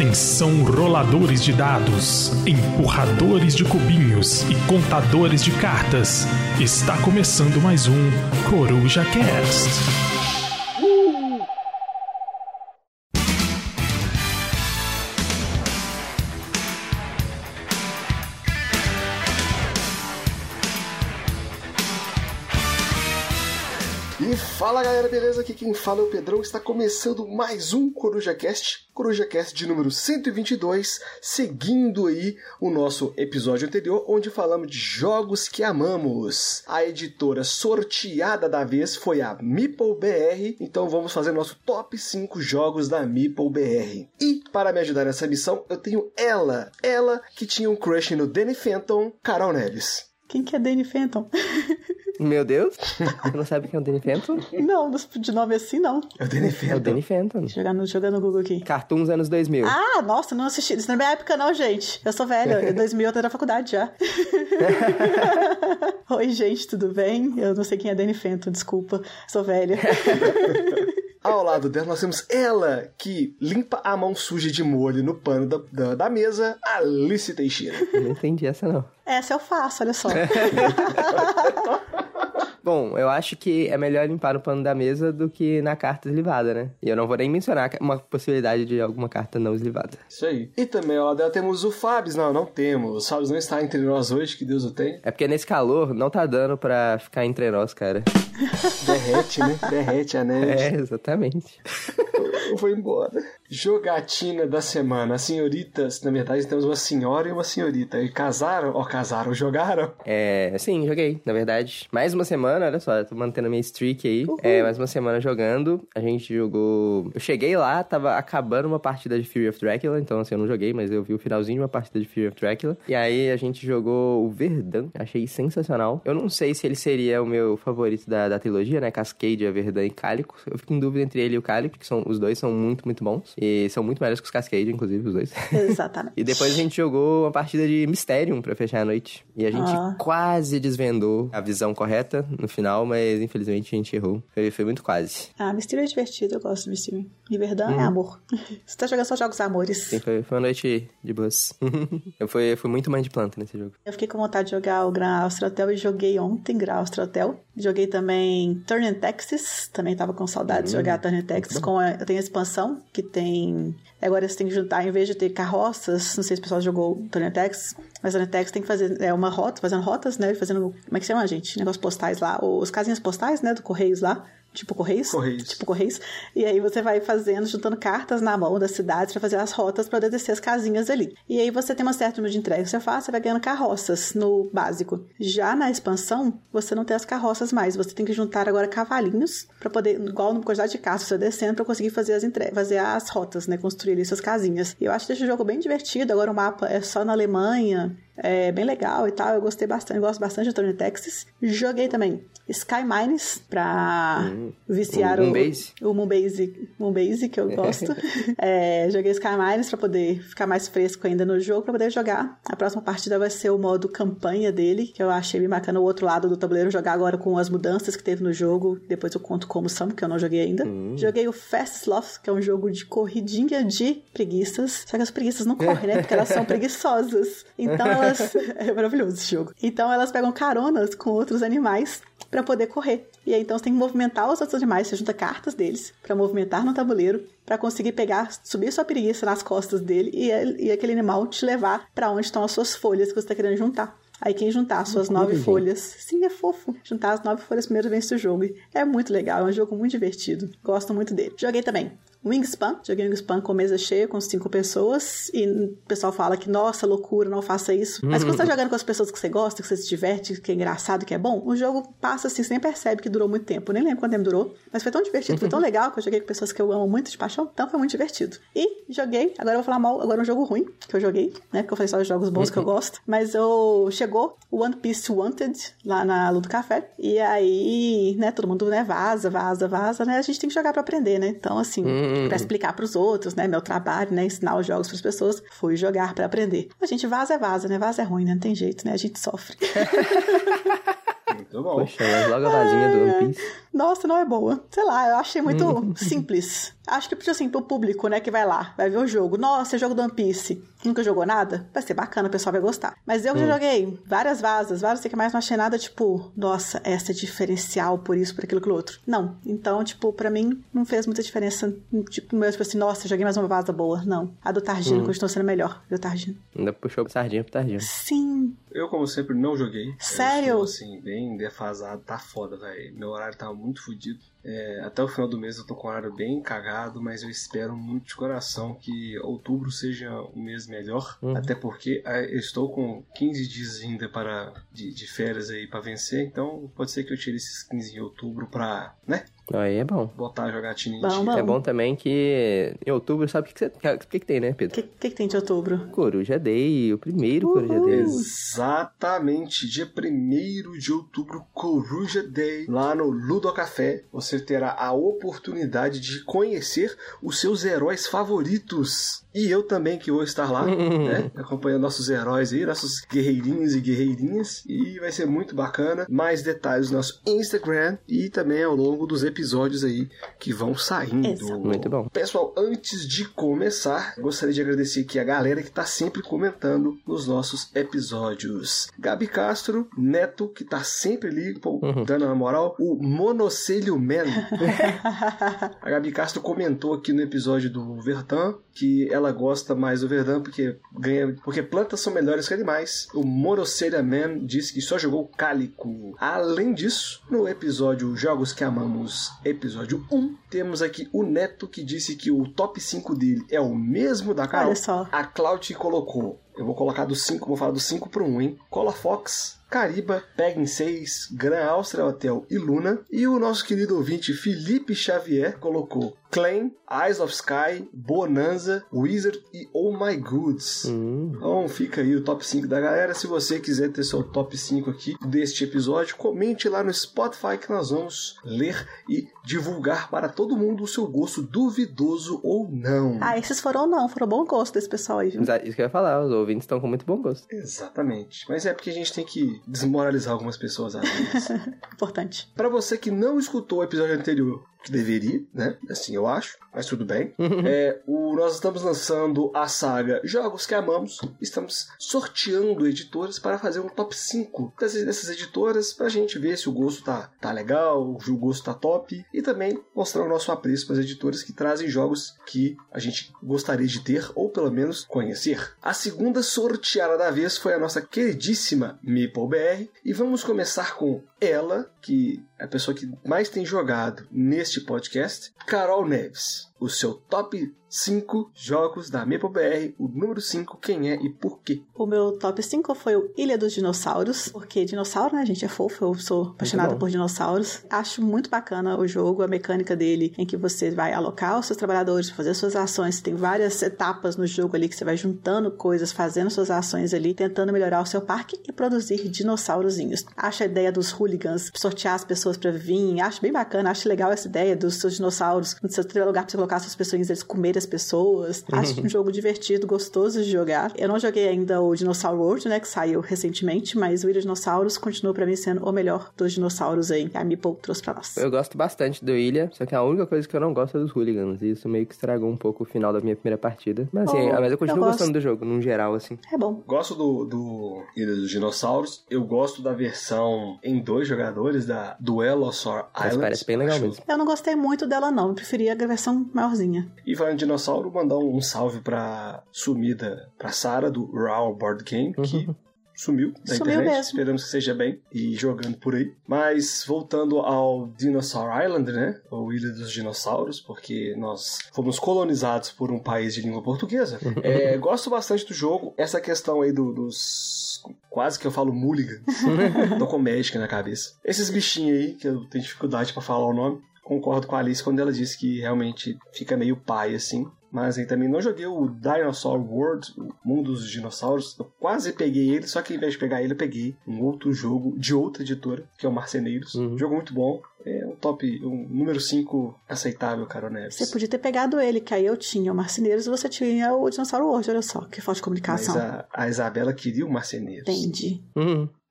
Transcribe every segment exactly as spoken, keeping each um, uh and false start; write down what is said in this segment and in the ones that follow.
Atenção, roladores de dados, empurradores de cubinhos e contadores de cartas. Está começando mais um Coruja Cast. E fala galera, beleza? Aqui quem fala é o Pedrão. Está começando mais um Coruja Cast, Coruja Cast de número cento e vinte e dois, seguindo aí o nosso episódio anterior, onde falamos de jogos que amamos. A editora sorteada da vez foi a Meeple B R, então vamos fazer nosso top cinco jogos da Meeple B R. E para me ajudar nessa missão, eu tenho ela, ela que tinha um crush no Danny Phantom, Carol Neves. Quem que é Danny Phantom? Meu Deus, você não sabe quem é o Danny Phantom? Não, de nome assim não. É o Danny Phantom. É o Danny Phantom. Deixa eu jogar no, jogar no Google aqui. Cartoons anos dois mil. Ah, nossa, não assisti. Isso não é minha época não, gente. Eu sou velha. Em dois mil eu tô na faculdade já. Oi, gente, tudo bem? Eu não sei quem é Danny Phantom, desculpa. Sou velha. Ao lado dela nós temos ela, que limpa a mão suja de molho no pano da, da, da mesa, Alice Teixeira. Eu não entendi essa não. Essa eu faço, olha só. Bom, eu acho que é melhor limpar no pano da mesa do que na carta eslivada, né? E eu não vou nem mencionar uma possibilidade de alguma carta não eslivada. Isso aí. E também ao lado dela temos o Fábio. Não, não temos. O Fábio não está entre nós hoje, que Deus o tenha. É porque nesse calor não tá dando pra ficar entre nós, cara. Derrete, né? Derrete a neve. É, exatamente. Eu vou embora. Jogatina da semana. Senhoritas, na verdade temos uma senhora e uma senhorita. E casaram? Ó, casaram, jogaram? É, sim, joguei, na verdade. Mais uma semana, olha só, eu tô mantendo a minha streak aí. Uhum. É, mais uma semana jogando. A gente jogou... Eu cheguei lá, tava acabando uma partida de Fury of Dracula. Então, assim, eu não joguei, mas eu vi o finalzinho de uma partida de Fury of Dracula. E aí a gente jogou o Verdun. Achei sensacional. Eu não sei se ele seria o meu favorito da, da trilogia, né? Cascadia, Verdun e Cálico. Eu fico em dúvida entre ele e o Cálico, que são, os dois são muito, muito bons. E são muito melhores que os Cascadia, inclusive, os dois. Exatamente. E depois a gente jogou uma partida de Mysterium pra fechar a noite. E a gente ah. quase desvendou a visão correta no final, mas infelizmente a gente errou. Foi, foi muito quase. Ah, Mysterium é divertido, eu gosto de Mysterium. E Verdun hum. é amor. Você tá jogando só jogos amores. Sim, foi, foi uma noite de boas. eu, fui, eu fui muito mãe de planta nesse jogo. Eu fiquei com vontade de jogar o Grand Austria Hotel e joguei ontem Grand Austria Hotel. Joguei também Turn in Texas. Também tava com saudade hum. de jogar Turn in Texas. Com a, tem a expansão que tem... Agora você tem que juntar, em vez de ter carroças, não sei se o pessoal jogou Turn in Texas, mas Turn in Texas tem que fazer é, uma rota, fazendo rotas, né? Fazendo, como é que chama, gente? Negócios postais lá, os casinhas postais, né? Do Correios lá. Tipo Correios? Correios. Tipo Correios. E aí você vai fazendo, juntando cartas na mão das cidades pra fazer as rotas pra descer as casinhas ali. E aí você tem uma certa número de entregas que você faz, você vai ganhando carroças no básico. Já na expansão, você não tem as carroças mais. Você tem que juntar agora cavalinhos pra poder, igual na quantidade de carros você descendo, pra conseguir fazer as entregas, fazer as rotas, né? Construir ali suas casinhas. E eu acho esse jogo bem divertido. Agora o mapa é só na Alemanha. É bem legal e tal, eu gostei bastante, eu gosto bastante de Turn in Texas. Joguei também Sky Mines pra hum, viciar o, o o Moonbase, Moonbase que eu gosto. é, joguei Sky Mines pra poder ficar mais fresco ainda no jogo, pra poder jogar. A próxima partida vai ser o modo campanha dele, que eu achei bem bacana, o outro lado do tabuleiro, jogar agora com as mudanças que teve no jogo. Depois eu conto como são, porque eu não joguei ainda. Hum. Joguei o Fast Sloth, que é um jogo de corridinha de preguiças. Só que as preguiças não correm, né? Porque elas são preguiçosas. Então elas... É maravilhoso esse jogo. Então elas pegam caronas com outros animais pra poder correr. E aí então você tem que movimentar os outros animais, você junta cartas deles pra movimentar no tabuleiro, pra conseguir pegar, subir sua preguiça nas costas dele e, e aquele animal te levar pra onde estão as suas folhas que você tá querendo juntar. Aí quem juntar as suas nove folhas... Sim, é fofo. Juntar as nove folhas primeiro vence o jogo. É muito legal, é um jogo muito divertido. Gosto muito dele. Joguei também Wingspan. Joguei Wingspan com mesa cheia, com cinco pessoas. E o pessoal fala que, nossa, loucura, não faça isso. Mas quando você tá jogando com as pessoas que você gosta, que você se diverte, que é engraçado, que é bom, o jogo passa assim, você nem percebe que durou muito tempo. Eu nem lembro quanto tempo durou. Mas foi tão divertido, foi tão legal que eu joguei com pessoas que eu amo muito de paixão. Então foi muito divertido. E joguei, agora eu vou falar mal, agora um jogo ruim que eu joguei, né? Porque eu falei só os jogos bons que eu gosto. Mas eu... Chegou o One Piece Wanted lá na Lu do Café. E aí, né, todo mundo, né, vaza, vaza, vaza, né? A gente tem que jogar pra aprender, né? Então, assim, pra explicar pros outros, né? Meu trabalho, né? Ensinar os jogos pras pessoas. Fui jogar pra aprender. A gente vaza é vaza, né? Vaza é ruim, né? Não tem jeito, né? A gente sofre. Muito bom. Poxa, mas logo a vazinha do One Piece. nossa, não é boa. Sei lá, eu achei muito simples. Acho que, assim, pro público, né, que vai lá, vai ver o jogo. Nossa, jogo do One Piece. Nunca jogou nada? Vai ser bacana, o pessoal vai gostar. Mas eu hum. já joguei várias vazas, várias, sei que mais não achei nada, tipo, nossa, essa é diferencial por isso, por aquilo, aquilo outro. Não. Então, tipo, pra mim, não fez muita diferença. Tipo, meu, tipo assim, nossa, joguei mais uma vaza boa. Não. A do Targino hum. continua sendo melhor, do Targino. Ainda puxou sardinha pro Targino. Sim. Eu, como sempre, não joguei. Sério? Eu estou, assim, bem defasado. Tá foda, velho. Meu horário tá muito fodido. É, até o final do mês eu tô com o horário bem cagado, mas eu espero muito de coração que outubro seja o mês melhor. Uhum. Até porque eu estou com quinze dias ainda para, de, de férias aí pra vencer. Então pode ser que eu tire esses quinze em outubro pra, né? Aí é bom. Botar a jogatina em bom, dia. bom. É bom também que em outubro, sabe o que, que, que, que tem, né, Pedro? O que, que, que tem de outubro? Coruja Day, o primeiro Uhul. Coruja Day. Exatamente, dia primeiro de outubro, Coruja Day, lá no Ludocafé. Você terá a oportunidade de conhecer os seus heróis favoritos. E eu também, que vou estar lá, né, acompanhando nossos heróis aí, nossos guerreirinhos e guerreirinhas. E vai ser muito bacana. Mais detalhes no nosso Instagram e também ao longo dos episódios aí que vão saindo. Isso. Muito bom. Pessoal, antes de começar, gostaria de agradecer aqui a galera que tá sempre comentando nos nossos episódios. Gabi Castro, Neto, que tá sempre ali, pô, uhum. dando a moral. O Monocelho Man. A Gabi Castro comentou aqui no episódio do Verdun que ela gosta mais do Verdun porque ganha, porque plantas são melhores que animais. O Monocelho Man disse que só jogou Cálico. Além disso, no episódio Jogos que Amamos, episódio um, temos aqui o Neto que disse que o top cinco dele é o mesmo da Carol. Olha só. A Cláudia colocou, eu vou colocar do cinco, vou falar do cinco pro um, hein? Cola Fox, Cariba, Pegin seis, Gran Austria Hotel e Luna. E o nosso querido ouvinte Felipe Xavier colocou Claim, Eyes of Sky, Bonanza, Wizard e Oh My Goods. Hum. Então fica aí o top cinco da galera. Se você quiser ter seu top cinco aqui deste episódio, comente lá no Spotify que nós vamos ler e divulgar para todo mundo o seu gosto duvidoso ou não. Ah, esses foram não, foram bom gosto desse pessoal aí, viu? Isso que eu ia falar, os ouvintes estão com muito bom gosto. Exatamente. Mas é porque a gente tem que desmoralizar algumas pessoas às vezes. Importante. Para você que não escutou o episódio anterior, que deveria, né? Assim eu acho, mas tudo bem. é, o, nós estamos lançando a saga Jogos que Amamos. Estamos sorteando editoras para fazer um top cinco dessas, dessas editoras pra gente ver se o gosto tá, tá legal, se o gosto tá top. E também mostrar o nosso apreço para as editoras que trazem jogos que a gente gostaria de ter ou pelo menos conhecer. A segunda sorteada da vez foi a nossa queridíssima MeepleBR. E vamos começar com ela, que é a pessoa que mais tem jogado neste podcast, Carol Neves. O seu top cinco jogos da MeepleBR, o número cinco, quem é e por quê? O meu top cinco foi o Ilha dos Dinossauros, porque dinossauro, né, gente, é fofo, eu sou apaixonada por dinossauros. Acho muito bacana o jogo, a mecânica dele, em que você vai alocar os seus trabalhadores, fazer suas ações, tem várias etapas no jogo ali que você vai juntando coisas, fazendo suas ações ali, tentando melhorar o seu parque e produzir dinossaurozinhos. Acho a ideia dos hooligans, sortear as pessoas pra vir, acho bem bacana, acho legal essa ideia dos seus dinossauros, no seu lugar pra você colocar suas pessoas, eles comerem as pessoas. Acho um jogo divertido, gostoso de jogar. Eu não joguei ainda o Dinosaur World, né, que saiu recentemente, mas o Ilha dos Dinossauros continua pra mim sendo o melhor dos dinossauros aí, que a Meeple trouxe pra nós. Eu gosto bastante do Ilha, só que a única coisa que eu não gosto é dos hooligans, e isso meio que estragou um pouco o final da minha primeira partida. Mas assim, oh, mas eu continuo eu gostando do jogo, num geral, assim. É bom. Gosto do, do Ilha dos Dinossauros. Eu gosto da versão em dois jogadores, da Duelosaur Island. Mas parece bem legal acho... mesmo. Eu não gostei muito dela, não. Eu preferia a versão maiorzinha. E falando de dinossauro, mandar um salve pra sumida, pra Sarah do Raw Board Game, uhum. que sumiu da sumiu internet. Mesmo. Esperamos que seja bem e jogando por aí. Mas voltando ao Dinosaur Island, né? Ou Ilha dos Dinossauros, porque nós fomos colonizados por um país de língua portuguesa. é, gosto bastante do jogo. Essa questão aí do, dos... Quase que eu falo mulligan. Tô com Magic na cabeça. Esses bichinhos aí, que eu tenho dificuldade pra falar o nome. Concordo com a Alice quando ela disse que realmente fica meio pai, assim. Mas aí também não joguei o Dinosaur World, o Mundo dos Dinossauros. Eu quase peguei ele, só que ao invés de pegar ele, eu peguei um outro jogo de outra editora, que é o Marceneiros. Uhum. Jogo muito bom. É um top, um número cinco aceitável, Carol Neves. Você podia ter pegado ele, que aí eu tinha o Marceneiros e você tinha o Dinosaur World, olha só, que falta de comunicação. Mas a, a Isabela queria o Marceneiros. Entendi. Uhum.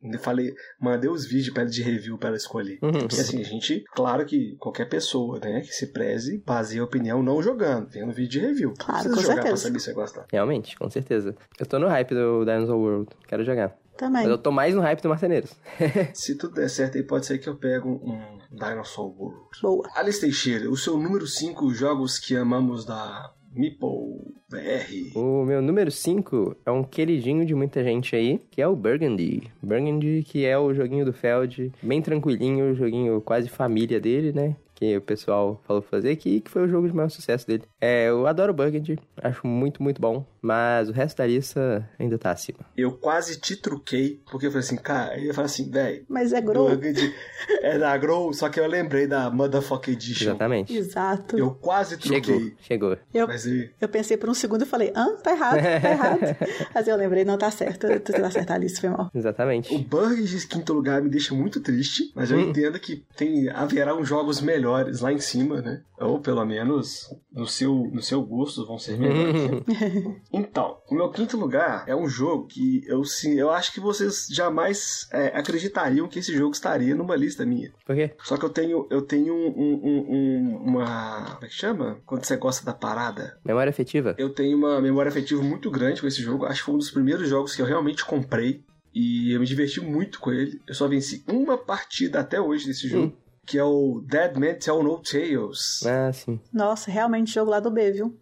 Eu falei, mandei os vídeos pra ela de review pra ela escolher. Uhum. Porque assim, a gente, claro que qualquer pessoa, né, que se preze, baseia a opinião não jogando, vendo vídeo de review. Claro, Precisa com jogar certeza. pra saber se vai gostar. Realmente, com certeza. Eu tô no hype do Dinosaur World. Quero jogar. Também. Mas eu tô mais no hype do Marceneiros. Se tudo der certo aí, pode ser que eu pego um Dinosaur World. Boa. Alice Teixeira, o seu número cinco jogos que amamos da Meeple B R. O meu número cinco é um queridinho de muita gente aí, que é o Burgundy. Burgundy, que é o joguinho do Feld, bem tranquilinho, o joguinho quase família dele, né? Que o pessoal falou pra fazer aqui, que foi o jogo de maior sucesso dele. É, eu adoro o Burgundy, acho muito, muito bom, mas o resto da lista ainda tá acima. Eu quase te truquei, porque eu falei assim, cara, eu ia falar assim, velho, Mas é Grow. Burgundy é da Grow, só que eu lembrei da Motherfucker Edition. Exatamente. Exato. Eu quase truquei. Chegou, chegou. Eu, Mas aí, eu pensei por um segundo e falei, hã? Tá errado, tá errado. Mas eu lembrei, não, tá certo. Tu tá certo, Alice, foi mal. Exatamente. o Burgundy em quinto lugar me deixa muito triste, mas eu Hum. entendo que tem, haverá uns jogos melhores lá em cima, né? Ou pelo menos no seu, no seu gosto vão ser melhores. Então, o meu quinto lugar é um jogo que eu, sim, eu acho que vocês jamais é, acreditariam que esse jogo estaria numa lista minha. Por quê? Só que eu tenho, eu tenho um, um, um, uma... Como é que chama? Quando você gosta da parada. Memória afetiva? Eu tenho uma memória afetiva muito grande com esse jogo. Acho que foi um dos primeiros jogos que eu realmente comprei. E eu me diverti muito com ele. Eu só venci uma partida até hoje desse jogo. Hum. Que é o Dead Man Tell No Tales. Ah, sim. Nossa, realmente jogo lá do B, viu?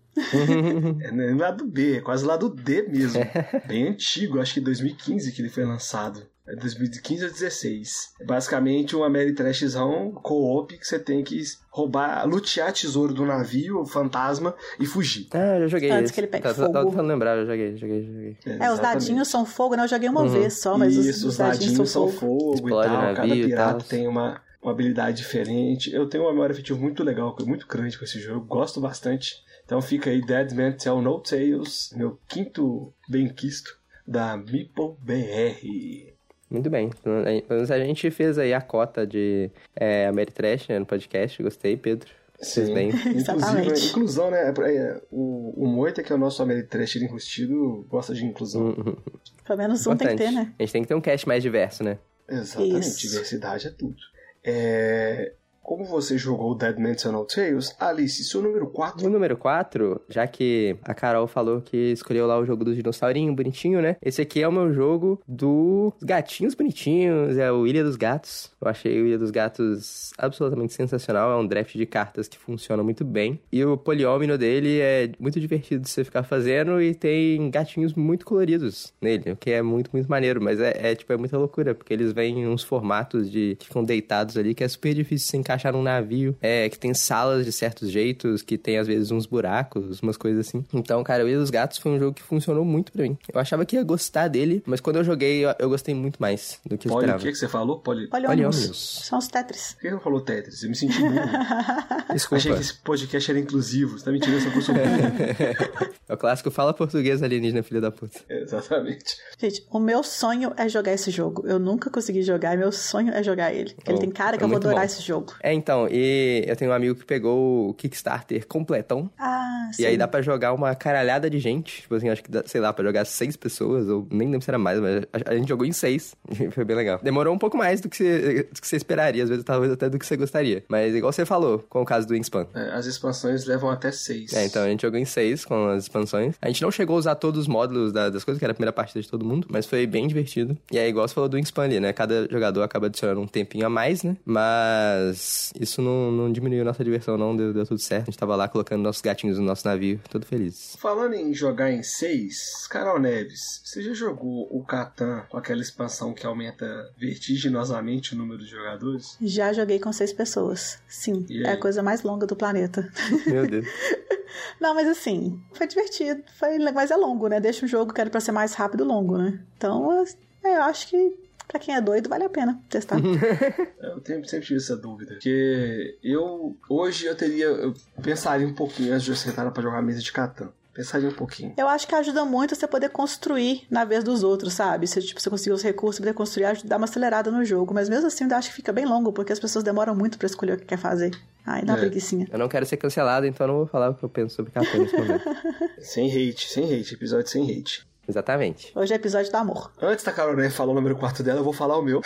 É, não é lado B, é quase lado D mesmo. Bem antigo, acho que dois mil e quinze que ele foi lançado. É dois mil e quinze ou dezesseis. É basicamente uma Ameritrashzão co-op que você tem que roubar, lutear tesouro do navio, o fantasma, e fugir. Ah, eu já joguei Antes esse. que ele pegue tá, fogo. Tá, tá tentando lembrar, eu joguei, joguei, joguei. É, os exatamente. dadinhos são fogo, né? Eu joguei uma Uhum. vez só, mas os, Isso, os os dadinhos, dadinhos são são fogo. fogo Explode e tal. navio Cada e pirata tal. tem uma, uma habilidade diferente. Eu tenho uma memória afetiva muito legal, muito grande com esse jogo. Gosto bastante. Então fica aí Dead Man Tell No Tales, meu quinto benquisto da Meeple B R. Muito bem. A gente fez aí a cota de é, Ameritrash, né, no podcast. Gostei, Pedro. Fez Sim, bem. inclusive, Exatamente. inclusão, né? É, o, o Moita, que é o nosso Ameritrash enrustido, gosta de inclusão. Uhum. Pelo menos um tem que ter, né? A gente tem que ter um cast mais diverso, né? Exatamente, Isso. diversidade é tudo. É... Como você jogou Dead Man Tell No Tales, Alice, seu número quatro. O número quatro, já que a Carol falou que escolheu lá o jogo do dinossaurinho bonitinho, né? Esse aqui é o meu jogo dos gatinhos bonitinhos, é o Ilha dos Gatos. Eu achei o Ilha dos Gatos absolutamente sensacional, é um draft de cartas que funciona muito bem. E o poliômino dele é muito divertido de você ficar fazendo e tem gatinhos muito coloridos nele, o que é muito, muito maneiro. Mas é, é tipo, é muita loucura, porque eles vêm em uns formatos de que ficam deitados ali, que é super difícil se encaixar num navio, é, que tem salas de certos jeitos, que tem às vezes uns buracos, umas coisas assim. Então, cara, o Ilha dos Gatos foi um jogo que funcionou muito pra mim. Eu achava que ia gostar dele, mas quando eu joguei, eu, eu gostei muito mais do que eu Poli, o esperava. que, que você falou? Poli... Poliômios. Poliômios. São os Tetris. Por que não falou Tetris? Eu me senti burro. Desculpa. Achei que esse podcast era inclusivo. Você tá mentindo, essa coisa burro. É o clássico fala português alienígena, filho da puta. Exatamente. Gente, o meu sonho é jogar esse jogo. Eu nunca consegui jogar, e meu sonho é jogar ele. Ele Oh, tem cara que é eu vou muito adorar bom. esse jogo. É, então, e eu tenho um amigo que pegou o Kickstarter completão. Ah, sim. E aí dá pra jogar uma caralhada de gente. Tipo assim, acho que dá, sei lá, pra jogar seis pessoas, ou nem lembro se era mais, mas a, a gente jogou em seis. E foi bem legal. Demorou um pouco mais do que, você, do que você esperaria, às vezes talvez até do que você gostaria. Mas igual você falou, com o caso do Wingspan. É, as expansões levam até seis. É, então a gente jogou em seis com as expansões. A gente não chegou a usar todos os módulos da- das coisas, que era a primeira partida de todo mundo, mas foi bem divertido. E aí, igual você falou do Wingspan ali, né? Cada jogador acaba adicionando um tempinho a mais, né? Mas isso não, não diminuiu nossa diversão, não. Deu, deu tudo certo. A gente tava lá colocando nossos gatinhos no nosso navio, todo feliz. Falando em jogar em seis, Carol Neves, você já jogou o Catan com aquela expansão que aumenta vertiginosamente o número de jogadores? Já joguei com seis pessoas. Sim, E é aí? a coisa mais longa do planeta. Meu Deus. Não, mas assim, foi divertido. Foi, mas é longo, né? Deixa o jogo que era pra ser mais rápido longo, né? Então, eu acho que pra quem é doido, vale a pena testar. Eu tenho, sempre tive essa dúvida. Porque eu, hoje eu teria, eu pensaria um pouquinho antes de eu sentar pra jogar a mesa de Catan. Pensaria um pouquinho. Eu acho que ajuda muito você poder construir na vez dos outros, sabe? Se tipo, você conseguir os recursos, poder construir, ajuda- dá uma acelerada no jogo. Mas mesmo assim, eu acho que fica bem longo, porque as pessoas demoram muito pra escolher o que quer fazer. Aí dá uma É. preguicinha. Eu não quero ser cancelado, então eu não vou falar o que eu penso sobre Catan nesse momento. Sem hate, sem hate, episódio sem hate. Exatamente. Hoje é episódio do amor. Antes da Carolina falar o número quatro dela, eu vou falar o meu.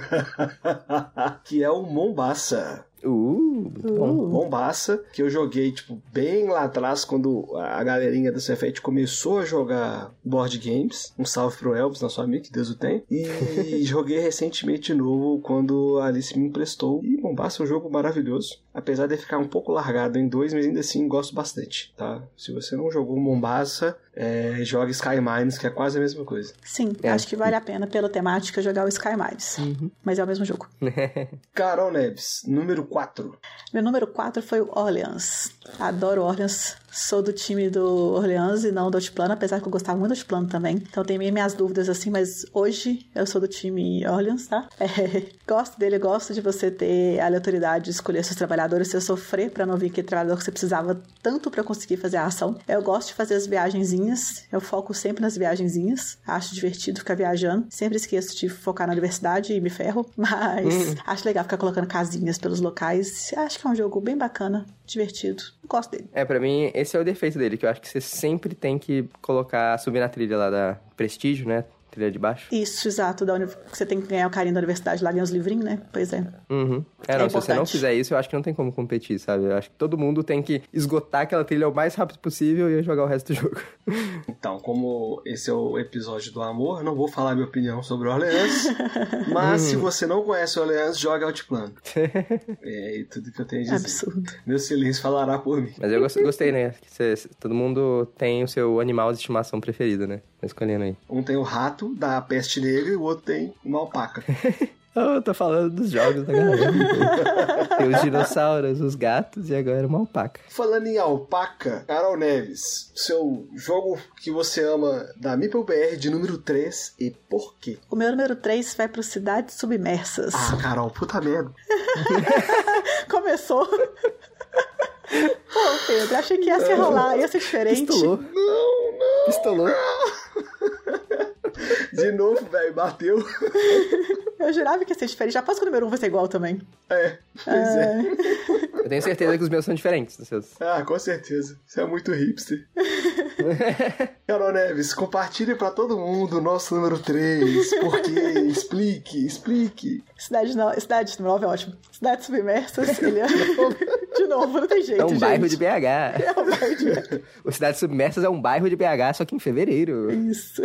Que é o Mombasa. Uh, Uh. Mombasa, que eu joguei, tipo, bem lá atrás, quando a galerinha do Cefete começou a jogar board games. Um salve pro Elvis, nosso amigo, que Deus o tem. E joguei recentemente de novo, quando a Alice me emprestou. E Mombasa é um jogo maravilhoso. Apesar de ficar um pouco largado em dois, mas ainda assim gosto bastante, tá? Se você não jogou Mombasa, é, joga Sky Mines, que é quase a mesma coisa. Sim, É. acho que vale a pena, pela temática, jogar o Sky Mines. Uhum. Mas é o mesmo jogo. Carol Neves, número quatro. Meu número quatro foi o Orleans. Adoro Orleans. Sou do time do Orleans e não do Altiplano, apesar que eu gostava muito do Altiplano também. Então tem minhas dúvidas assim, mas hoje eu sou do time Orleans, tá? É, gosto dele, gosto de você ter a aleatoriedade de escolher seus trabalhadores, você sofrer pra não vir aquele trabalhador que você precisava tanto pra conseguir fazer a ação. Eu gosto de fazer as viagenzinhas, eu foco sempre nas viagenzinhas. Acho divertido ficar viajando. Sempre esqueço de focar na universidade e me ferro, mas hum. acho legal ficar colocando casinhas pelos locais. Acho que é um jogo bem bacana, divertido. Gosto dele. É, pra mim, esse é o defeito dele, que eu acho que você sempre tem que colocar, subir na trilha lá da Prestígio, né? Trilha de baixo. Isso, exato. Da uni... Você tem que ganhar o carinho da universidade lá, ganhar os livrinhos, né? Pois é. Uhum. É, É não, se você não importante. fizer isso, eu acho que não tem como competir, sabe? Eu acho que todo mundo tem que esgotar aquela trilha o mais rápido possível e jogar o resto do jogo. Então, como esse é o episódio do amor, não vou falar minha opinião sobre Orleans, mas se você não conhece Orleans, joga Altiplano. É tudo que eu tenho a dizer. Absurdo. Meu silêncio falará por mim. Mas eu gost- gostei, né? Que você- todo mundo tem o seu animal de estimação preferido, né? Tá escolhendo aí. Um tem o rato da peste negra e o outro tem uma alpaca. Oh, eu tô falando dos jogos da galera. Tem os dinossauros, os gatos e agora uma alpaca. Falando em alpaca, Carol Neves, seu jogo que você ama da Meeple B R de número três e por quê? O meu número três vai pro Cidades Submersas. Ah, Carol, puta merda. Começou. Pô, Pedro, achei que ia se rolar, ia ser diferente. Pistolou. Não, não. Pistolou. De novo, velho, bateu. Eu jurava que ia ser diferente. Já posso que o número um vai ser igual também. É, pois é. Eu tenho certeza que os meus são diferentes dos seus. Ah, com certeza. Você é muito hipster. Carol Neves, compartilhe pra todo mundo o nosso número três. Por quê? Explique, explique. Cidade, no... Cidade Nova é ótimo. Cidades Submersas, ele é... De novo, não tem jeito, É um gente. bairro de B H. É um bairro de B H. O Cidades Submersas é um bairro de B H, só que em fevereiro. Isso.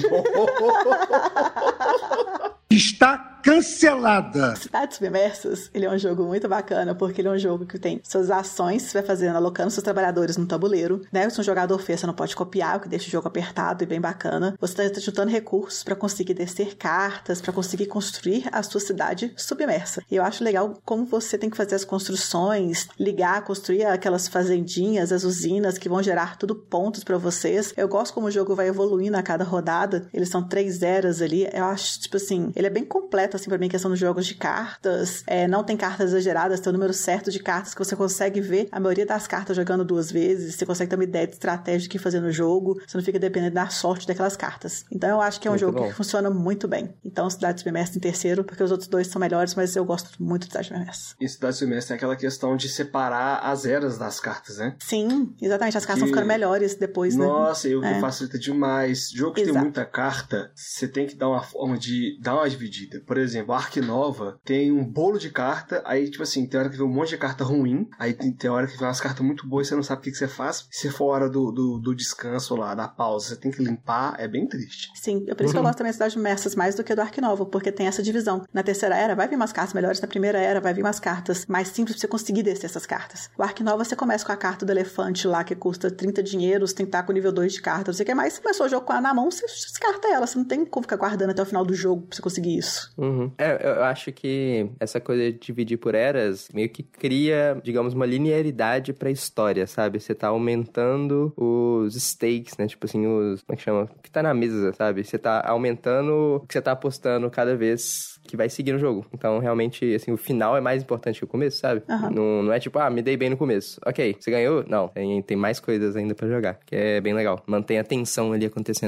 Está cancelada. Cidades Submersas, ele é um jogo muito bacana, porque ele é um jogo que tem suas ações, você vai fazendo, alocando seus trabalhadores no tabuleiro, né? Se um jogador fez, você não pode copiar, o que deixa o jogo apertado e bem bacana. Você está juntando recursos para conseguir descer cartas, para conseguir construir a sua cidade submersa. E eu acho legal como você tem que fazer as construções, ligar, construir aquelas fazendinhas, as usinas que vão gerar tudo pontos para vocês. Eu gosto como o jogo vai evoluindo a cada rodada. Eles são três eras ali. Eu acho, tipo assim, ele é bem completo, assim, pra mim, questão dos jogos de cartas. É, não tem cartas exageradas, tem o número certo de cartas que você consegue ver a maioria das cartas jogando duas vezes. Você consegue ter uma ideia de estratégia que fazer no jogo. Você não fica dependendo da sorte daquelas cartas. Então eu acho que é um Muito jogo bom. que funciona muito bem. Então Cidade Submersa em terceiro, porque os outros dois são melhores, mas eu gosto muito de Cidade Submersa. Em Cidade Submersa tem aquela questão de separar as eras das cartas, né? Sim, exatamente. As cartas Que- vão ficando melhores depois, né? Nossa, eu É. facilita demais. Jogo que tem Exato. muita carta, você tem que dar uma forma de dar uma dividida. Por exemplo, a Ark Nova tem um bolo de carta, aí, tipo assim, tem hora que vem um monte de carta ruim, aí tem, tem hora que vem umas cartas muito boas e você não sabe o que, que você faz. Se for hora do, do, do descanso lá, da pausa, você tem que limpar, é bem triste. Sim, é por isso que eu gosto também da Cidade Submersas mais do que do Ark Novo, porque tem essa divisão. Na terceira era vai vir umas cartas melhores, na primeira era vai vir umas cartas mais simples pra você conseguir descer essas cartas. O Ark Nova você começa com a carta do elefante lá, que custa trinta dinheiros, tem que estar com nível dois de carta, não sei o que mais. Você começou o jogo com ela na mão, você descarta ela, você não tem como ficar guardando até o final do jogo pra você conseguir isso. Uhum. É, eu acho que essa coisa de dividir por eras meio que cria, digamos, uma linearidade pra história, sabe? Você tá aumentando os stakes, né? Tipo assim, os... Como é que chama? O que tá na mesa, sabe? Você tá aumentando o que você tá apostando cada vez que vai seguir no jogo. Então, realmente, assim, o final é mais importante que o começo, sabe? Aham. Não, não é tipo, ah, me dei bem no começo. Ok, você ganhou? Não, tem, tem mais coisas ainda pra jogar, que é bem legal. Mantém a tensão ali acontecendo.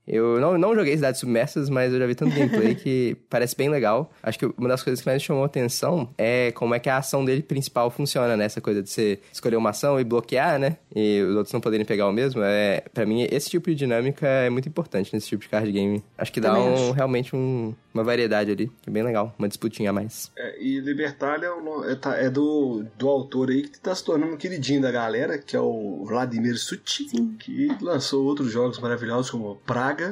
Eu não, não joguei Cidades Submersas, mas eu já vi tanto gameplay que parece bem legal. Acho que uma das coisas que mais chamou a atenção é como é que a ação dele principal funciona, né? Essa coisa de você escolher uma ação e bloquear, né? E os outros não poderem pegar o mesmo. É, pra mim, esse tipo de dinâmica é muito importante nesse tipo de card game. Acho que dá um, realmente um, uma variedade ali, que é bem legal. Uma disputinha a mais. É, e Libertalia é, é do, do autor aí que tá se tornando um queridinho da galera, que é o Vladimir Sutin, que lançou outros jogos maravilhosos como Praga,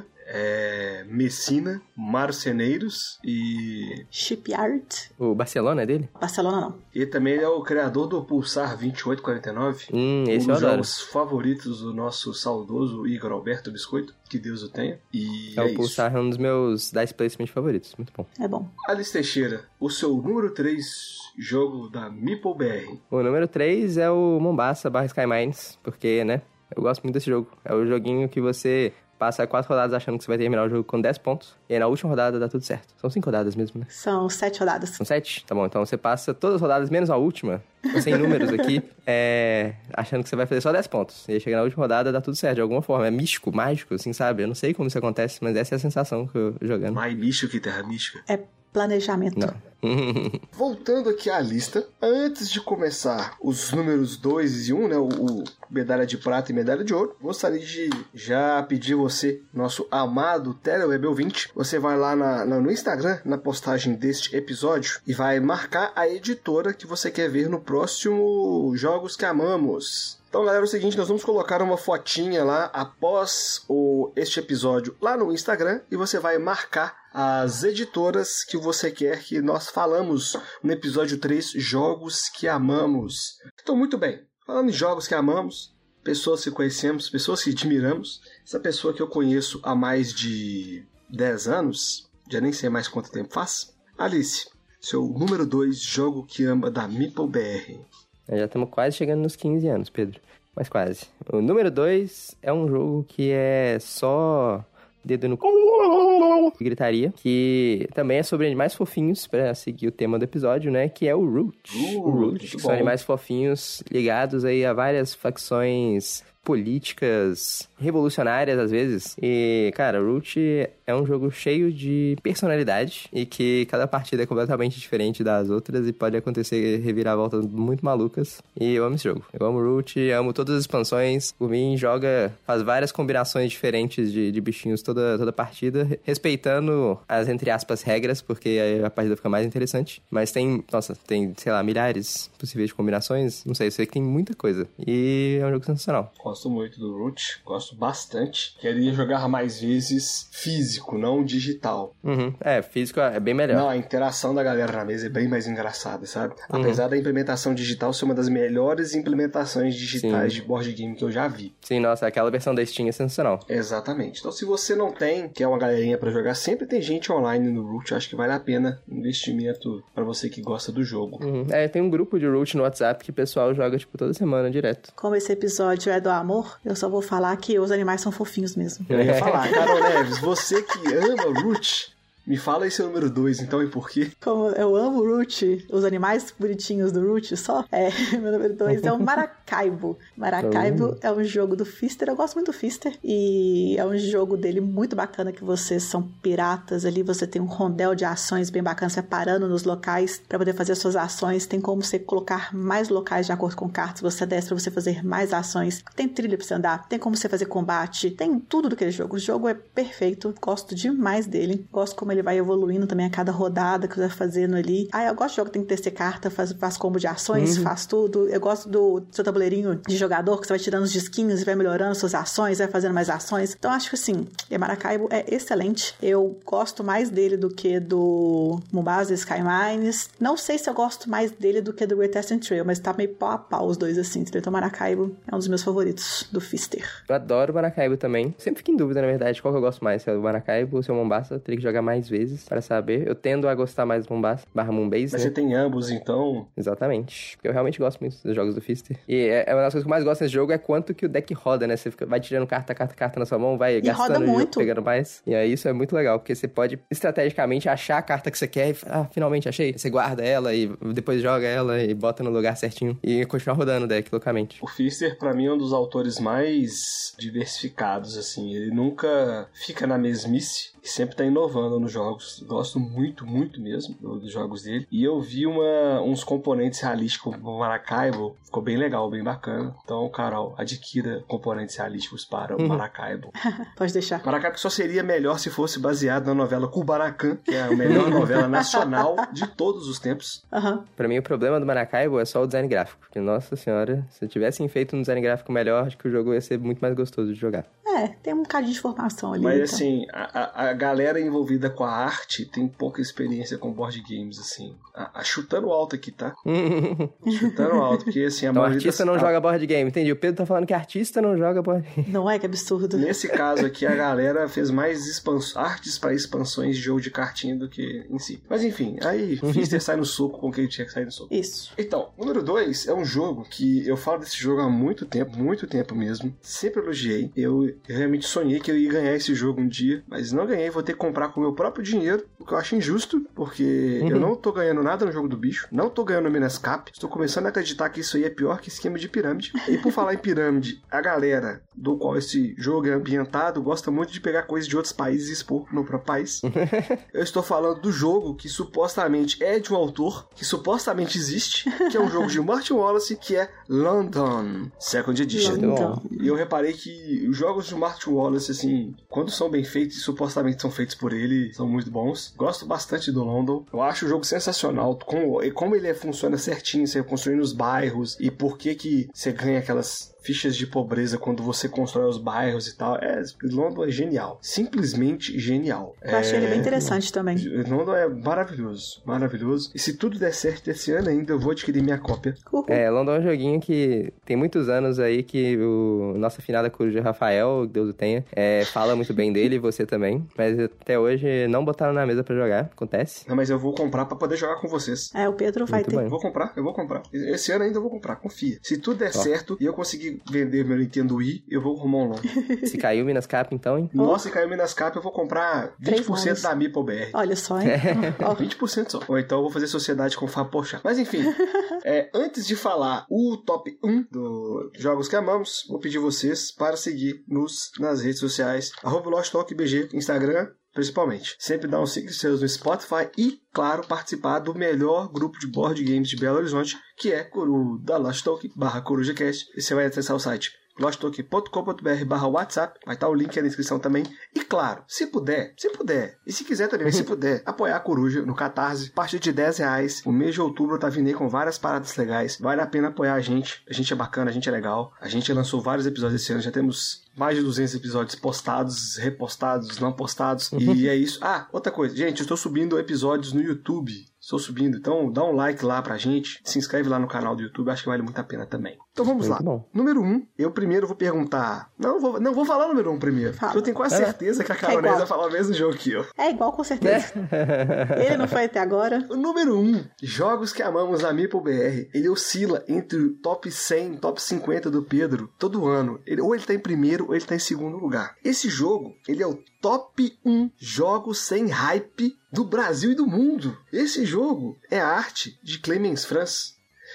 é, Messina, Marceneiros e... Shipyard. O Barcelona é dele? Barcelona não. E também ele é o criador do Pulsar vinte e oito quarenta e nove. Hum, esse um dos eu adoro. jogos favoritos do nosso saudoso Igor Alberto Biscoito. Que Deus o tenha. E é, é o Pulsar isso. é um dos meus dice placement favoritos. Muito bom. É bom. Alice Teixeira, o seu número três jogo da Meeple B R. O número três é o Mombasa barra Sky Mines, porque, né, eu gosto muito desse jogo. É o joguinho que você passa quatro rodadas achando que você vai terminar o jogo com dez pontos, e aí na última rodada dá tudo certo. São cinco rodadas mesmo, né? São sete rodadas. São sete? Tá bom, então você passa todas as rodadas, menos a última, sem números aqui, é, achando que você vai fazer só dez pontos. E aí chega na última rodada, dá tudo certo, de alguma forma. É místico, mágico, assim, sabe? Eu não sei como isso acontece, mas essa é a sensação que eu jogando. Mais místico que Terra Mística. É planejamento. Não. Voltando aqui à lista, antes de começar os números dois e um, né, o, o medalha de prata e medalha de ouro, gostaria de já pedir você, nosso amado Teleweb ouvinte, você vai lá na, na, no Instagram, na postagem deste episódio, e vai marcar a editora que você quer ver no próximo Jogos que Amamos. Então, galera, é o seguinte, nós vamos colocar uma fotinha lá após o, este episódio lá no Instagram e você vai marcar as editoras que você quer que nós falamos no episódio três, Jogos que Amamos. Então, muito bem, falando em jogos que amamos, pessoas que conhecemos, pessoas que admiramos, essa pessoa que eu conheço há mais de dez anos, já nem sei mais quanto tempo faz, Alice, seu número dois jogo que ama da Meeple B R. Já estamos quase chegando nos quinze anos, Pedro. Mas quase. O número dois é um jogo que é só dedo no... gritaria, que também é sobre animais fofinhos, pra seguir o tema do episódio, né? Que é o Root. Uh, o Root, que são animais fofinhos ligados aí a várias facções políticas revolucionárias, às vezes. E, cara, Root é um jogo cheio de personalidade e que cada partida é completamente diferente das outras e pode acontecer reviravoltas muito malucas. E eu amo esse jogo. Eu amo Root, amo todas as expansões. Por mim, joga, faz várias combinações diferentes de, de bichinhos toda, toda partida, respeitando as, entre aspas, regras, porque aí a partida fica mais interessante. Mas tem, nossa, tem, sei lá, milhares possíveis de combinações. Não sei, eu sei que tem muita coisa. E é um jogo sensacional. Gosto muito do Root, gosto bastante. Queria jogar mais vezes físico, não digital. Uhum. É, físico é bem melhor. Não, a interação da galera na mesa é bem mais engraçada, sabe? Uhum. Apesar da implementação digital ser uma das melhores implementações digitais Sim. de board game que eu já vi. Sim, nossa, aquela versão da Steam é sensacional. Exatamente. Então, se você não tem, quer uma galerinha pra jogar, sempre tem gente online no Root. Acho que vale a pena investimento pra você que gosta do jogo. Uhum. É, tem um grupo de Root no WhatsApp que o pessoal joga, tipo, toda semana direto. Como esse episódio é do amor, eu só vou falar que os animais são fofinhos mesmo. Eu ia falar, Carol Neves, você que ama Root, me fala aí seu número dois, então, e por quê? Como eu amo o Root, os animais bonitinhos do Root só, é, meu número dois é o Maracaibo. Maracaibo oh. é um jogo do Pfister, eu gosto muito do Pfister, e é um jogo dele muito bacana, que vocês são piratas ali, você tem um rondel de ações bem bacana, você parando nos locais pra poder fazer suas ações, tem como você colocar mais locais de acordo com cartas, você desce pra você fazer mais ações, tem trilha pra você andar, tem como você fazer combate, tem tudo do que é jogo, o jogo é perfeito, gosto demais dele, gosto como ele ele vai evoluindo também a cada rodada que você vai fazendo ali. Ah, eu gosto de jogo que tem que ter carta, faz, faz combo de ações, uhum. faz tudo. Eu gosto do seu tabuleirinho de jogador, que você vai tirando os disquinhos e vai melhorando suas ações, vai fazendo mais ações. Então, acho que assim, o Maracaibo é excelente. Eu gosto mais dele do que do Mombasa Sky Mines. Não sei se eu gosto mais dele do que do Great Western Trail, mas tá meio pau a pau os dois assim. Então, Maracaibo é um dos meus favoritos do Pfister. Eu adoro Maracaibo também. Sempre fico em dúvida, na verdade, qual que eu gosto mais, se é o Maracaibo ou se é o Mombasa. Eu teria que jogar mais mais vezes para saber. Eu tendo a gostar mais do Mombasa, barra Moonbase, Mas né? você tem ambos, então... Exatamente. Porque eu realmente gosto muito dos jogos do Fister. E é, é uma das coisas que eu mais gosto nesse jogo é quanto que o deck roda, né? Você fica, vai tirando carta, carta, carta na sua mão, vai E gastando roda o jogo, muito. pegando mais. E aí isso é muito legal, porque você pode estrategicamente achar a carta que você quer e ah, finalmente achei. Você guarda ela e depois joga ela e bota no lugar certinho e continua rodando o deck loucamente. O Fister, pra mim, é um dos autores mais diversificados, assim. Ele nunca fica na mesmice e sempre tá inovando nos jogos. Gosto muito, muito mesmo dos jogos dele. E eu vi uma, uns componentes realísticos no Maracaibo. Ficou bem legal, bem bacana. Então, Carol, adquira componentes realísticos para o Maracaibo. Pode deixar. Maracaibo só seria melhor se fosse baseado na novela Kubanacan, que é a melhor novela nacional de todos os tempos. Aham. Pra mim, o problema do Maracaibo é só o design gráfico. Porque, nossa senhora, se tivessem feito um design gráfico melhor, acho que o jogo ia ser muito mais gostoso de jogar. É, tem um bocadinho de informação ali. Mas então. assim, a, a, a galera envolvida com a arte tem pouca experiência com board games, assim. A, a, chutando alto aqui, tá? Chutando alto, porque assim, a Então, maioria artista das, não a, joga board game, entendi. O Pedro tá falando que artista não joga board game. Não é? Que absurdo. Nesse caso aqui, a galera fez mais expans, artes para expansões de jogo de cartinha do que em si. Mas enfim, aí Fister sai no soco com quem tinha que sair no soco. Isso. Então, número dois é um jogo que eu falo desse jogo há muito tempo, muito tempo mesmo. Sempre elogiei. Eu realmente sonhei que eu ia ganhar esse jogo um dia, mas não ganhei. Vou ter que comprar com o meu próprio dinheiro, o que eu acho injusto, porque uhum. eu não tô ganhando nada no jogo do bicho, não tô ganhando Minescap. Estou começando a acreditar que isso aí é pior que esquema de pirâmide. E por falar em pirâmide, a galera do qual esse jogo é ambientado gosta muito de pegar coisas de outros países e expor no próprio país. Eu estou falando do jogo que supostamente é de um autor, que supostamente existe, que é um jogo de Martin Wallace, que é London Second Edition. London. E eu reparei que os jogos de Martin Wallace, assim, quando são bem feitos e supostamente são feitos por ele, são muito bons. Gosto bastante do London. Eu acho o jogo sensacional. Como, como ele é, funciona certinho, você construindo os bairros e por que que você ganha aquelas fichas de pobreza quando você constrói os bairros e tal. É, London é genial. Simplesmente genial. Eu é... achei ele bem interessante também. London é maravilhoso. Maravilhoso. E se tudo der certo esse ano ainda, eu vou adquirir minha cópia. Uhum. É, London é um joguinho que tem muitos anos aí que o nossa finada coruja Rafael, Deus o tenha, é, fala muito bem dele e você também. Mas até hoje não botaram na mesa pra jogar. Acontece. Não, mas eu vou comprar pra poder jogar com vocês. É, o Pedro vai muito ter. Eu vou comprar, eu vou comprar. Esse ano ainda eu vou comprar, confia. Se tudo der Ó. certo e eu conseguir vender meu Nintendo Wii, eu vou arrumar um London. Se caiu o Minescap, então, hein? Nossa, se caiu Minescap, eu vou comprar vinte por cento da Meeple B R. Olha só, hein? Ó. vinte por cento só. Ou então eu vou fazer sociedade com o Fábio Pochá. Mas enfim, é, antes de falar o top um dos jogos que amamos, vou pedir vocês para seguir nos, nas redes sociais. Arroba Lost Talk B G, Instagram, principalmente. Sempre dá uns cinco estrelas no Spotify e, claro, participar do melhor grupo de board games de Belo Horizonte, que é o da Lost Talk barra CorujaCast. E você vai acessar o site lost talk ponto com ponto b r barra WhatsApp, vai estar o link aí na descrição também. E claro, se puder, se puder, e se quiser também, se puder, apoiar a Coruja no Catarse, a partir de dez reais. O mês de outubro tá vindo aí com várias paradas legais. Vale a pena apoiar a gente. A gente é bacana, a gente é legal. A gente lançou vários episódios esse ano, já temos mais de duzentos episódios postados, repostados, não postados. E é isso. Ah, outra coisa, gente, eu estou subindo episódios no YouTube. Estou subindo, então dá um like lá pra gente, se inscreve lá no canal do YouTube, acho que vale muito a pena também. Então vamos muito lá. Bom. Número um, eu primeiro vou perguntar... Não, vou, não vou falar o número um primeiro. Fala. Eu tenho quase É. certeza que a Caronese É vai falar o mesmo jogo que eu. É igual, com certeza. Ele não foi até agora. O número um, jogos que amamos na Meeple B R, ele oscila entre o top cem, top cinquenta do Pedro todo ano. Ele, ou ele tá em primeiro ou ele tá em segundo lugar. Esse jogo, ele é o top um jogos sem hype do Brasil e do mundo. Esse jogo é a arte de Clemens Franz.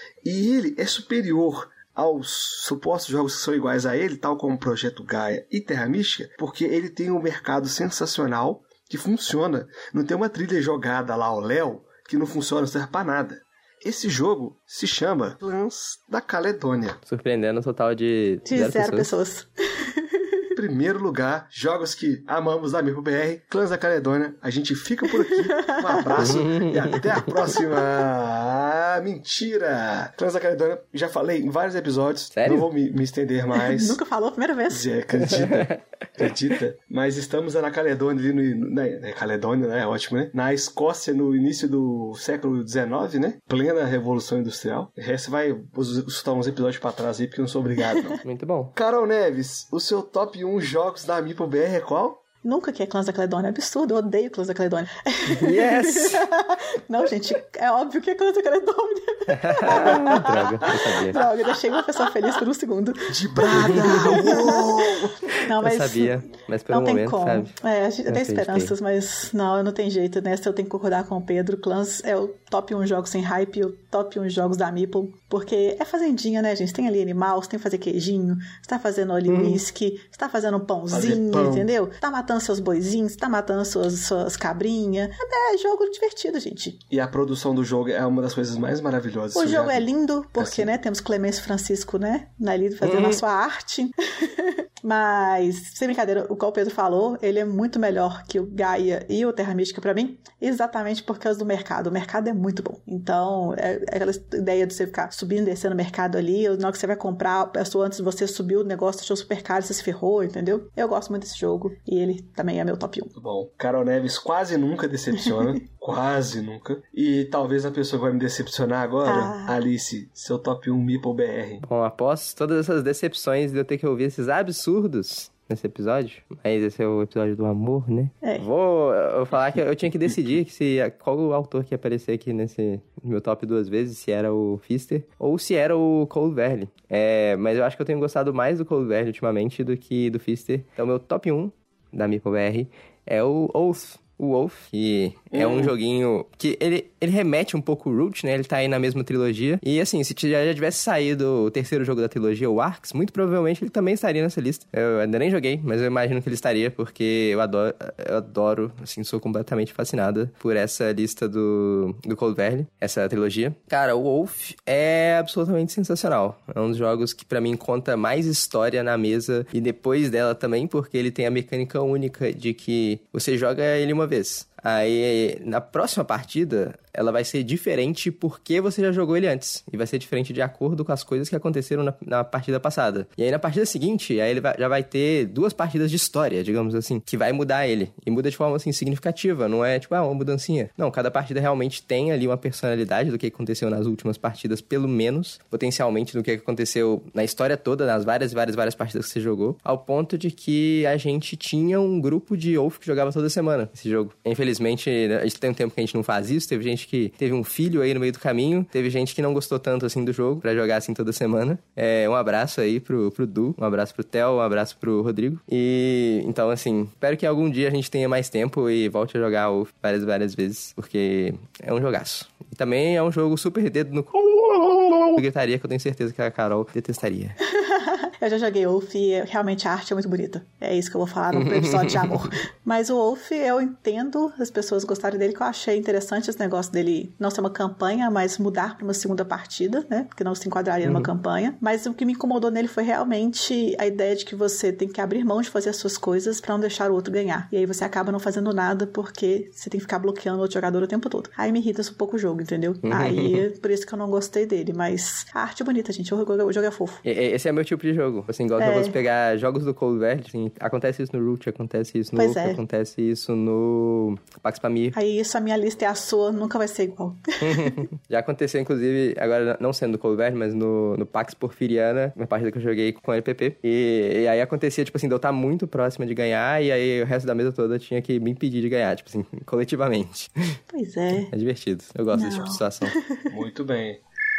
E ele é superior aos supostos jogos que são iguais a ele, tal como Projeto Gaia e Terra Mística, porque ele tem um mercado sensacional que funciona. Não tem uma trilha jogada lá ao Léo que não funciona, não serve pra nada. Esse jogo se chama Clãs da Caledônia. Surpreendendo o total de, De zero, zero pessoas. pessoas. Primeiro lugar, jogos que amamos da Meeple B R, Clãs da Caledônia. A gente fica por aqui. Um abraço e até a próxima. Ah, mentira! Clãs da Caledônia, já falei em vários episódios. Sério? Não vou me, me estender mais. Nunca falou a primeira vez. É, acredita, acredita. Mas estamos na Caledônia, ali no, na, na Caledônia, né? Ótimo, né? Na Escócia, no início do século dezenove, né? Plena Revolução Industrial. Você vai escutar uns episódios pra trás aí, porque eu não sou obrigado, não. Muito bom. Carol Neves, o seu top um jogos da Meeple B R é qual? Nunca que é Clãs da Caledônia. É absurdo, eu odeio Clãs da Caledônia. Yes! Não, gente, é óbvio que é Clãs da Caledônia. Droga, eu sabia. Droga, deixei uma pessoa feliz por um segundo. De Braga! Não, mas eu sabia, mas por não um tem momento, como. sabe? É, a gente Eu tem acreditei. esperanças, mas não, não tem jeito. Nessa eu tenho que concordar com o Pedro. Clãs é o top um jogos sem hype e o top um jogos da Meeple. Porque é fazendinha, né, gente? Tem ali animal, você tem que fazer queijinho, você tá fazendo ali Hum. whisky, você tá fazendo um pãozinho, pão. entendeu? Tá matando seus boizinhos, tá matando suas, suas cabrinhas. É jogo divertido, gente. E a produção do jogo é uma das coisas mais maravilhosas. O que eu jogo já é vi. lindo, porque, Assim. né, temos Clemêncio Francisco, né, ali fazendo Hum. a sua arte. Mas, sem brincadeira, o qual o Pedro falou, ele é muito melhor que o Gaia e o Terra Mística pra mim, exatamente por causa do mercado. O mercado é muito bom. Então, é, é aquela ideia de você ficar subindo e descendo o mercado ali, na hora que você vai comprar, a pessoa antes de você subir o negócio, achou super caro, você se ferrou, entendeu? Eu gosto muito desse jogo e ele também é meu top um. Muito bom. Carol Neves quase nunca decepciona. Quase nunca. E talvez a pessoa que vai me decepcionar agora, Ah. Alice, seu top um Meeple B R. Bom, após todas essas decepções de eu ter que ouvir esses absurdos nesse episódio, mas esse é o episódio do amor, né? É. Vou eu vou falar que eu tinha que decidir que se, qual o autor que ia aparecer aqui nesse meu top duas vezes, se era o Pfister ou se era o Cold Valley. É, mas eu acho que eu tenho gostado mais do Cold Valley ultimamente do que do Pfister. Então, meu top um da Meeple B R é o Oath. O Wolf, que é um joguinho que ele, ele remete um pouco o Root, né? Ele tá aí na mesma trilogia. E assim, se já, já tivesse saído o terceiro jogo da trilogia, o Arx, muito provavelmente ele também estaria nessa lista. Eu ainda nem joguei, mas eu imagino que ele estaria, porque eu adoro, eu adoro, assim, sou completamente fascinada por essa lista do, do Cold Valley, essa trilogia. Cara, o Wolf é absolutamente sensacional. É um dos jogos que pra mim conta mais história na mesa e depois dela também, porque ele tem a mecânica única de que você joga ele uma vez. Aí, na próxima partida, ela vai ser diferente porque você já jogou ele antes. E vai ser diferente de acordo com as coisas que aconteceram na, na partida passada. E aí, na partida seguinte, aí ele vai, já vai ter duas partidas de história, digamos assim, que vai mudar ele. E muda de forma, assim, significativa. Não é, tipo, ah, uma mudancinha. Não, cada partida realmente tem ali uma personalidade do que aconteceu nas últimas partidas, pelo menos, potencialmente, do que aconteceu na história toda, nas várias e várias, várias partidas que você jogou. Ao ponto de que a gente tinha um grupo de Wolf que jogava toda semana esse jogo. Infelizmente, Infelizmente, a gente tem um tempo que a gente não faz isso. Teve gente que teve um filho aí no meio do caminho. Teve gente que não gostou tanto, assim, do jogo pra jogar, assim, toda semana. É, um abraço aí pro, pro Du, um abraço pro Theo, um abraço pro Rodrigo. E, então, assim, espero que algum dia a gente tenha mais tempo e volte a jogar o várias, várias vezes, porque é um jogaço. E também é um jogo super dedo no... gritaria que eu tenho certeza que a Carol detestaria. Eu já joguei Wolf e realmente a arte é muito bonita. É isso que eu vou falar no episódio de amor. Mas o Wolf, eu entendo as pessoas gostarem dele, que eu achei interessante esse negócio dele não ser uma campanha, mas mudar para uma segunda partida, né? Porque não se enquadraria uhum. numa campanha. Mas o que me incomodou nele foi realmente a ideia de que você tem que abrir mão de fazer as suas coisas para não deixar o outro ganhar. E aí você acaba não fazendo nada porque você tem que ficar bloqueando o outro jogador o tempo todo. Aí me irrita um pouco o jogo, entendeu? Uhum. Aí, por isso que eu não gostei dele. Mas a arte é bonita, gente. O jogo é fofo. Esse é meu tipo de jogo. Assim, igual é. se eu fosse pegar jogos do Cold Valley, assim, acontece isso no Root, acontece isso no pois Wolf, é. acontece isso no Pax Pamir. Aí isso, a minha lista é a sua, nunca vai ser igual. Já aconteceu, inclusive, agora não sendo do Cold Valley, mas no, no Pax Porfiriana, uma partida que eu joguei com o L P P. E, e aí acontecia, tipo assim, de eu estar muito próxima de ganhar, e aí o resto da mesa toda tinha que me impedir de ganhar, tipo assim, coletivamente. Pois é. É divertido. Eu gosto não. desse tipo de situação. Muito bem.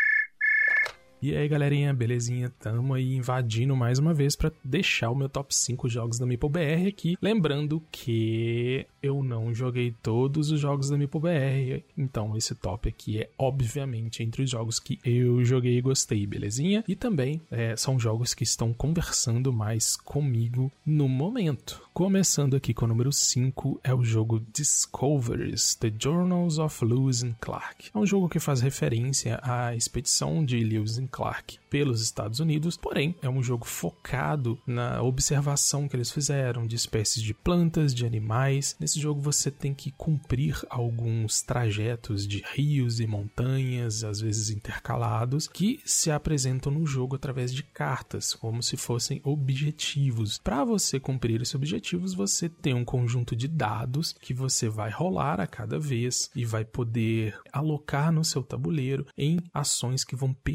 E aí, galerinha, belezinha? Tamo aí invadindo mais uma vez pra deixar o meu top cinco jogos da Meeple B R aqui. Lembrando que eu não joguei todos os jogos da Meeple B R, então esse top aqui é, obviamente, entre os jogos que eu joguei e gostei, belezinha? E também é, são jogos que estão conversando mais comigo no momento. Começando aqui com o número cinco, é o jogo Discoveries, The Journals of Lewis and Clark. É um jogo que faz referência à expedição de Lewis and Clark pelos Estados Unidos, porém é um jogo focado na observação que eles fizeram de espécies de plantas, de animais. Nesse jogo você tem que cumprir alguns trajetos de rios e montanhas, às vezes intercalados, que se apresentam no jogo através de cartas, como se fossem objetivos. Para você cumprir esses objetivos, você tem um conjunto de dados que você vai rolar a cada vez e vai poder alocar no seu tabuleiro em ações que vão permitir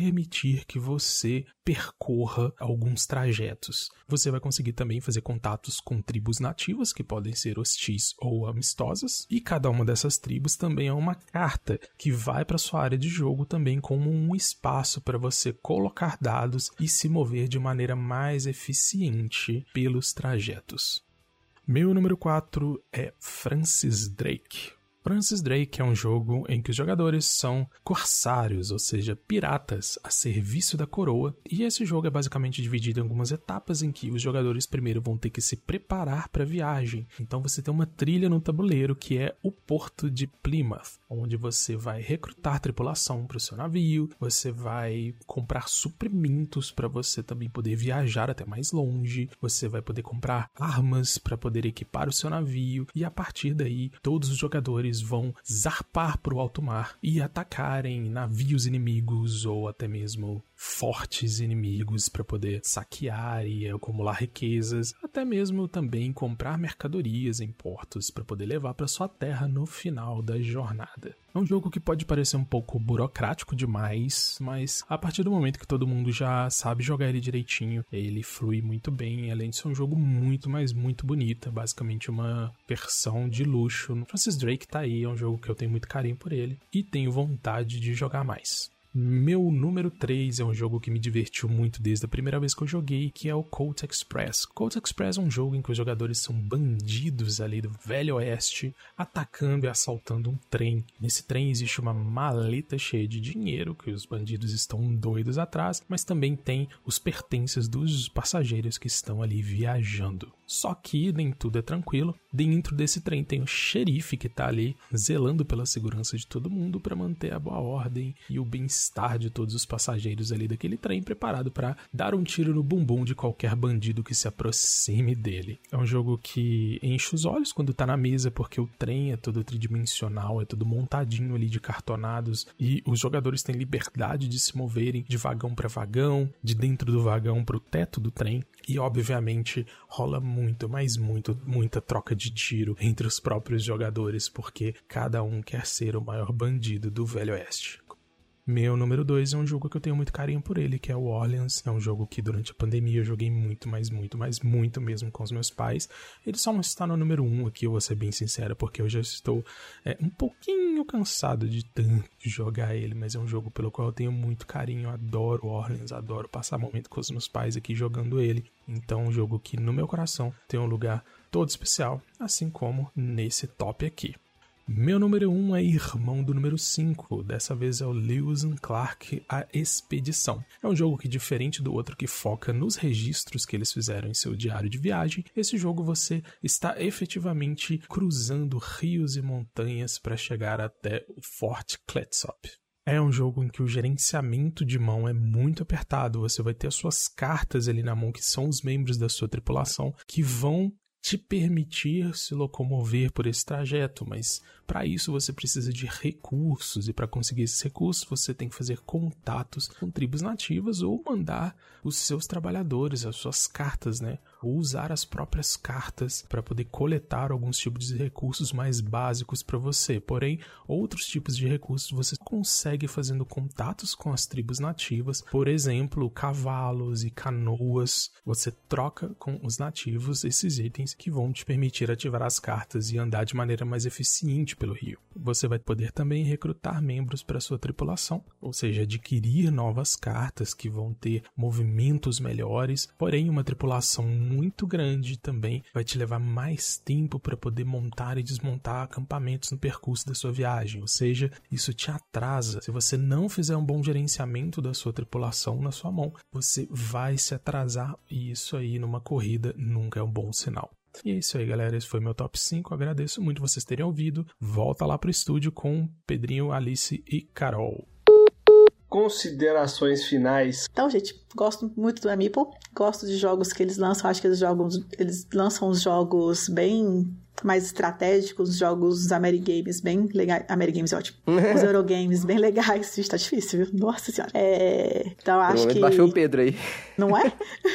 permitir que você percorra alguns trajetos. Você vai conseguir também fazer contatos com tribos nativas, que podem ser hostis ou amistosas, e cada uma dessas tribos também é uma carta que vai para sua área de jogo também como um espaço para você colocar dados e se mover de maneira mais eficiente pelos trajetos. Meu número quatro é Francis Drake. Francis Drake é um jogo em que os jogadores são corsários, ou seja, piratas a serviço da coroa, e esse jogo é basicamente dividido em algumas etapas em que os jogadores primeiro vão ter que se preparar para a viagem. Então você tem uma trilha no tabuleiro que é o Porto de Plymouth, onde você vai recrutar tripulação para o seu navio, você vai comprar suprimentos para você também poder viajar até mais longe, você vai poder comprar armas para poder equipar o seu navio, e a partir daí todos os jogadores vão zarpar para o alto mar e atacarem navios inimigos ou até mesmo fortes inimigos para poder saquear e acumular riquezas, até mesmo também comprar mercadorias em portos para poder levar para sua terra no final da jornada. É um jogo que pode parecer um pouco burocrático demais, mas a partir do momento que todo mundo já sabe jogar ele direitinho, ele flui muito bem, além de ser um jogo muito, mas muito bonito, é basicamente uma versão de luxo. Francis Drake tá aí, é um jogo que eu tenho muito carinho por ele e tenho vontade de jogar mais. Meu número três é um jogo que me divertiu muito desde a primeira vez que eu joguei, que é o Colt Express. Colt Express é um jogo em que os jogadores são bandidos ali do Velho Oeste, atacando e assaltando um trem. Nesse trem existe uma maleta cheia de dinheiro, que os bandidos estão doidos atrás, mas também tem os pertences dos passageiros que estão ali viajando. Só que nem tudo é tranquilo. Dentro desse trem tem o xerife que tá ali zelando pela segurança de todo mundo para manter a boa ordem e o bem-estar de todos os passageiros ali daquele trem, preparado para dar um tiro no bumbum de qualquer bandido que se aproxime dele. É um jogo que enche os olhos quando tá na mesa, porque o trem é todo tridimensional, é todo montadinho ali de cartonados e os jogadores têm liberdade de se moverem de vagão para vagão, de dentro do vagão para o teto do trem. E, obviamente, rola muito, mas muito, muita troca de tiro entre os próprios jogadores, porque cada um quer ser o maior bandido do Velho Oeste. Meu número dois é um jogo que eu tenho muito carinho por ele, que é o Orleans. É um jogo que durante a pandemia eu joguei muito, mas muito, mas muito mesmo com os meus pais. Ele só não está no número um aqui, eu vou ser bem sincero, porque eu já estou é, um pouquinho cansado de tanto jogar ele, mas é um jogo pelo qual eu tenho muito carinho. Eu adoro Orleans, adoro passar momento com os meus pais aqui jogando ele. Então, um jogo que no meu coração tem um lugar todo especial, assim como nesse top aqui. Meu número um é irmão do número cinco, dessa vez é o Lewis and Clark, A Expedição. É um jogo que, diferente do outro que foca nos registros que eles fizeram em seu diário de viagem, esse jogo você está efetivamente cruzando rios e montanhas para chegar até o Forte Clatsop. É um jogo em que o gerenciamento de mão é muito apertado, você vai ter as suas cartas ali na mão, que são os membros da sua tripulação, que vão te permitir se locomover por esse trajeto, mas para isso você precisa de recursos, e para conseguir esses recursos você tem que fazer contatos com tribos nativas ou mandar os seus trabalhadores, as suas cartas, né? Ou usar as próprias cartas para poder coletar alguns tipos de recursos mais básicos para você. Porém, outros tipos de recursos você consegue fazendo contatos com as tribos nativas, por exemplo, cavalos e canoas. Você troca com os nativos esses itens que vão te permitir ativar as cartas e andar de maneira mais eficiente pelo rio. Você vai poder também recrutar membros para sua tripulação, ou seja, adquirir novas cartas que vão ter movimentos melhores, porém uma tripulação muito grande também vai te levar mais tempo para poder montar e desmontar acampamentos no percurso da sua viagem, ou seja, isso te atrasa. Se você não fizer um bom gerenciamento da sua tripulação na sua mão, você vai se atrasar, e isso aí numa corrida nunca é um bom sinal. E é isso aí, galera, esse foi meu top cinco, agradeço muito vocês terem ouvido. Volta lá pro estúdio com Pedrinho, Alice e Carol. Considerações finais. Então, gente, gosto muito do Meeple, gosto de jogos que eles lançam, acho que eles, jogam, eles lançam os jogos bem mais estratégicos, jogos, os Amerigames bem legais. Amerigames é ótimo. Os Eurogames bem legais. Gente, tá difícil, viu? Nossa senhora. É... Então, acho que... Baixou o Pedro aí. Não é?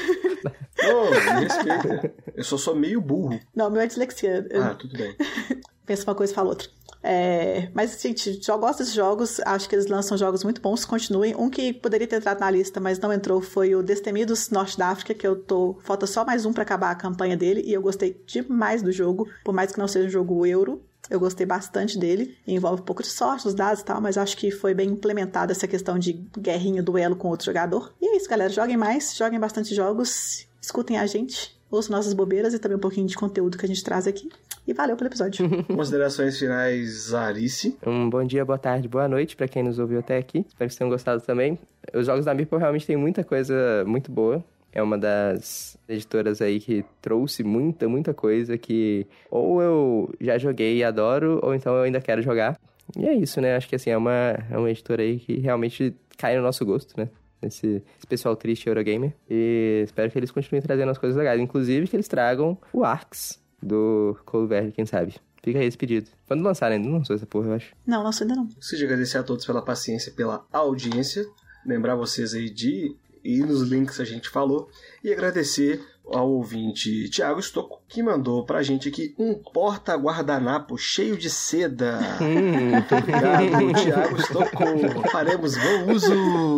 Ô, me respeita. Eu sou só meio burro. Não, meu é dislexia. Ah, tudo bem. Pensa uma coisa e fala outra. É, mas, gente, eu gosto desses jogos, acho que eles lançam jogos muito bons, continuem. Um que poderia ter entrado na lista, mas não entrou, foi o Destemidos Norte da África, que eu tô... Falta só mais um pra acabar a campanha dele, e eu gostei demais do jogo, por mais que não seja um jogo euro. Eu gostei bastante dele, envolve um pouco de sorte nos dados e tal, mas acho que foi bem implementada essa questão de guerrinha, duelo com outro jogador. E é isso, galera, joguem mais, joguem bastante jogos, escutem a gente, ouçam nossas bobeiras e também um pouquinho de conteúdo que a gente traz aqui. E valeu pelo episódio. Considerações finais, Zarice. Um bom dia, boa tarde, boa noite pra quem nos ouviu até aqui. Espero que vocês tenham gostado também. Os jogos da Meeple realmente tem muita coisa muito boa. É uma das editoras aí que trouxe muita, muita coisa que ou eu já joguei e adoro, ou então eu ainda quero jogar. E é isso, né? Acho que assim, é uma, é uma editora aí que realmente cai no nosso gosto, né? Esse, esse pessoal triste Eurogamer. E espero que eles continuem trazendo as coisas legais. Inclusive que eles tragam o Arx do Cold Verde, quem sabe. Fica aí esse pedido. Quando lançarem, ainda não lançou essa porra, eu acho. Não, lançou ainda não. Gostaria de agradecer a todos pela paciência, pela audiência. Lembrar vocês aí de ir nos links que a gente falou. E agradecer ao ouvinte Thiago Stocco, que mandou pra gente aqui um porta-guardanapo cheio de seda. Hum. Muito obrigado, Thiago Stocco. Faremos bom uso.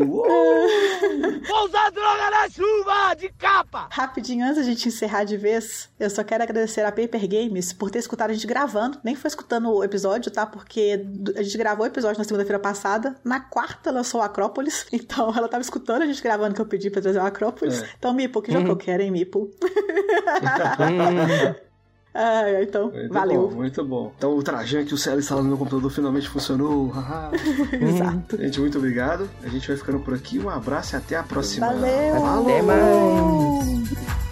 Vou usar droga na chuva, de capa! Rapidinho, antes da gente encerrar de vez, eu só quero agradecer a Paper Games por ter escutado a gente gravando. Nem foi escutando o episódio, tá? Porque a gente gravou o episódio na segunda-feira passada. Na quarta lançou o Acrópolis. Então ela tava escutando a gente gravando que eu pedi pra trazer o Acrópolis. É. Então, Meeple, que jogo uhum. que eu quero, hein, Meeple? Ah, então, muito valeu. Bom, muito bom. Então o Trajan que o Célio instalando no computador finalmente funcionou. Exato. Gente, muito obrigado. A gente vai ficando por aqui. Um abraço e até a próxima. Valeu. Até mais.